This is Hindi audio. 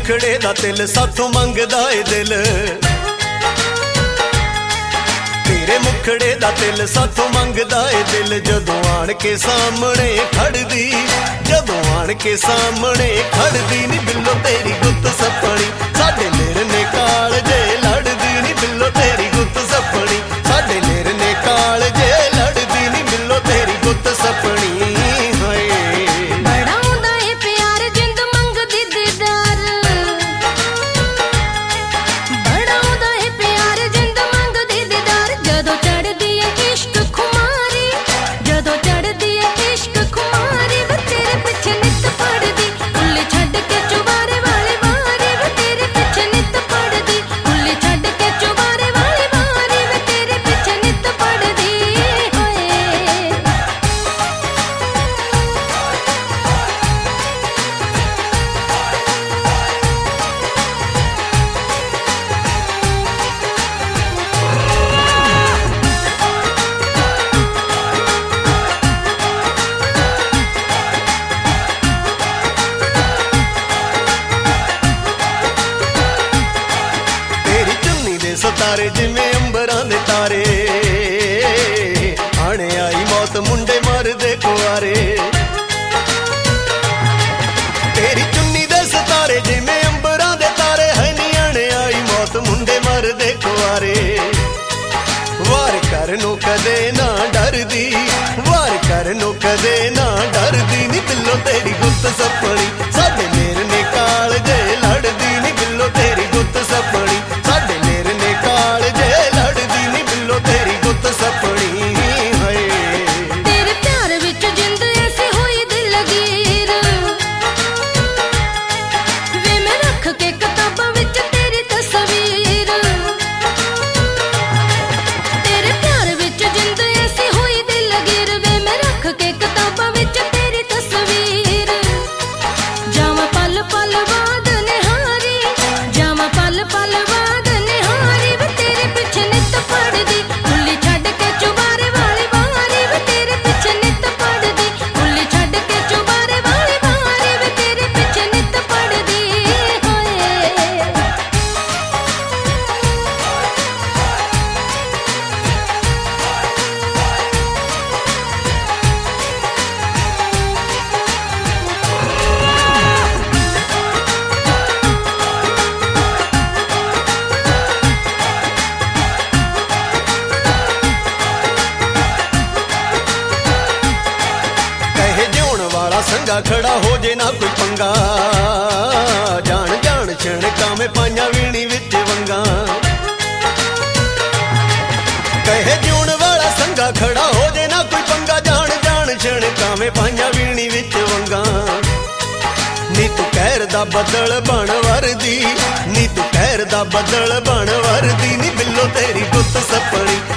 मुखड़े दा तिल साथों मंगदा ए दिल, तेरे मुखड़े दा तिल साथों मंगदा ए दिल। जदों आण के सामने खड़दी, जदों आण के सामने खड़दी नी बिल्लो तेरी गुत्त सपनी, साडे नेरने काल जे लड़दी नी बिल्लो तेरी गुत्त सपनी, साडे नेरने काल जे लड़दी नी बिल्लो तेरी गुत्त सपनी। सितारे जिमें अंबरां दे तारे, आने आई मौत मुंडे मरदे कुआरे। तेरी चुन्नी दे सितारे जिमें अंबरां दे तारे, है नी आने आई मौत मुंडे मरदे कुआरे। वार करनों कदे ना डरदी, वार करनों कदे ना डरदी नी बिल्लो तेरी गुत्त सपनी, साडे नेरने काल जे लड़दी नी बिल्लो तेरी गुत्त सपनी, साडे नेरने काल जे लड़दी नी बिल्लो तेरी गुत्त सपनी। तेरे प्यार विच जिंद ऐसी होई दिल लकीर, वे मैं रख के किताबां विच तेरी तस्वीर। तेरे प्यार विच जिंद ऐसी होई दिल लकीर, वे मैं रख के किताबां विच तेरी तस्वीर। जावां पल पल बाद निहारी, जावां पल पल बाद निहारी, वे तेरे पिछे नित पड़दी कुल्ली छड्ड के चुबारे वाली बारी, वे तेरे पिछे नित पड़दी कुल्ली छड्ड के चुबारे वाली बारी, वे तेरे पिछे नित पड़दी। कहे जिउण वाला संगा खड़ा हो जे ना कोई पंगा, जान जान छणका में पाइयां वीणी विच वंगा। कहे जिउण वाला संगा खड़ा हो जे ना कोई पंगा, जान जान छणका में पाइयां वीणी विच वंगा। नी तू कहर दा बदल बण वरदी, नी तू कहर दा बदल बण वरदी नी बिल्लो तेरी गुत्त सपनी,